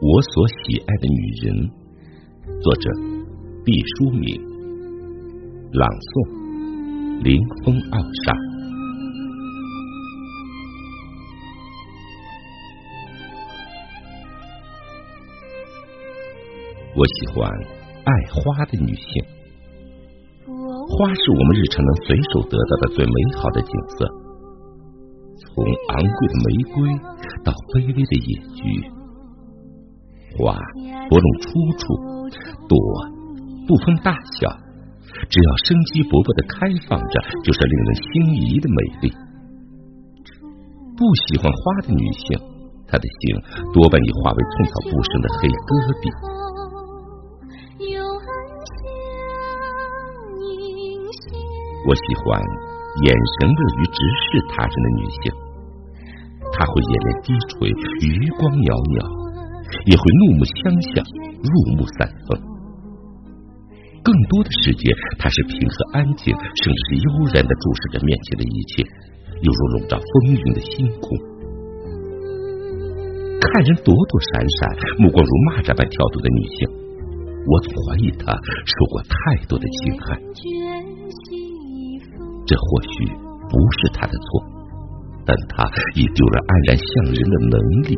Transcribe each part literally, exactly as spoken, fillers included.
我所喜爱的女人。作者毕淑敏，朗诵林峰奥莎。我喜欢爱花的女性，花是我们日常能随手得到的最美好的景色，从昂贵的玫瑰到卑微的野菊，花不论出处，朵不分大小，只要生机勃勃地开放着，就是令人心仪的美丽。不喜欢花的女性，她的心多半已化为寸草不生的黑戈壁。我喜欢眼神乐于直视他人的女性，她会眼帘低垂，余光袅袅，也会怒目相向，入木三分。更多的时间，她是平和安静，甚至是悠然地注视着面前的一切，犹如笼罩风云的星空。看人躲躲闪闪，目光如蚂蚱般跳动的女性，我总怀疑她受过太多的侵害。这或许不是他的错，但他已丢了安然向人的能力。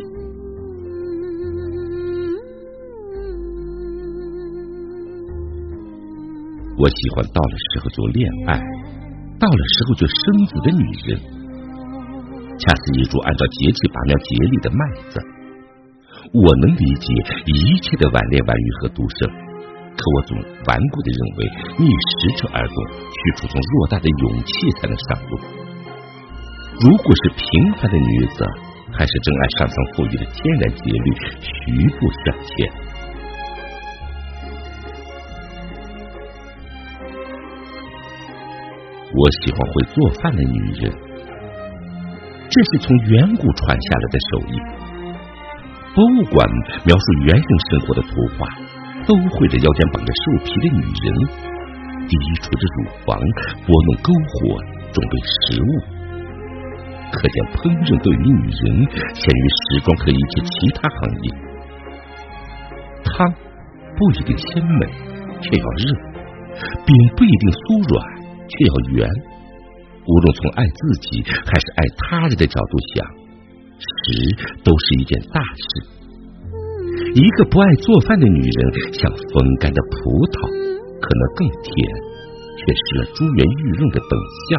我喜欢到了时候就恋爱，到了时候就生子的女人，恰似一株按照节气拔苗节力的麦子。我能理解一切的晚恋晚育和独生，可我总顽固地认为，逆时辰而动，需服从偌大的勇气才能上路。如果是平凡的女子，还是真爱上苍赋予的天然节律，徐步向前。我喜欢会做饭的女人，这是从远古传下来的手艺。博物馆描述原始生活的图画，都会着腰间绑着兽皮的女人，低垂着乳房，拨弄篝火，准备食物。可见烹饪对于女人限于时装和一切其他行业。汤不一定鲜美，却要热；饼不一定酥软，却要圆。无论从爱自己还是爱他人的角度想，食都是一件大事。一个不爱做饭的女人，像风干的葡萄，可能更甜，却失了珠圆玉润的本相。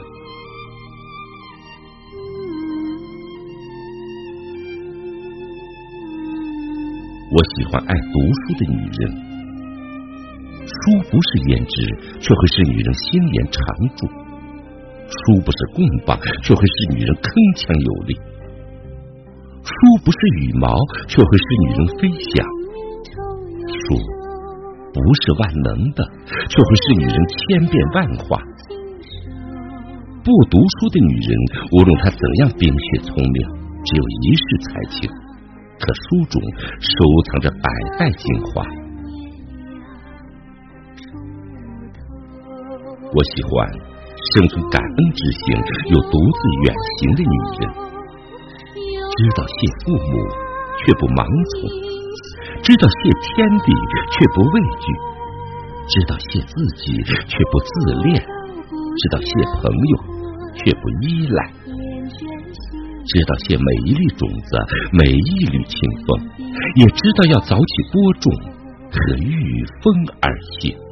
我喜欢爱读书的女人，书不是胭脂，却会使女人心眼常驻；书不是棍棒，却会使女人铿锵有力；书不是羽毛，却会使女人飞翔；书不是万能的，却会使女人千变万化。不读书的女人，无论她怎样冰雪聪明，只有一世才情，可书中收藏着百代精华。我喜欢生存感恩之心又独自远行的女人，知道谢父母却不盲从，知道谢天地却不畏惧，知道谢自己却不自恋，知道谢朋友却不依赖，知道谢每一粒种子，每一缕清风，也知道要早起播种，可御风而行。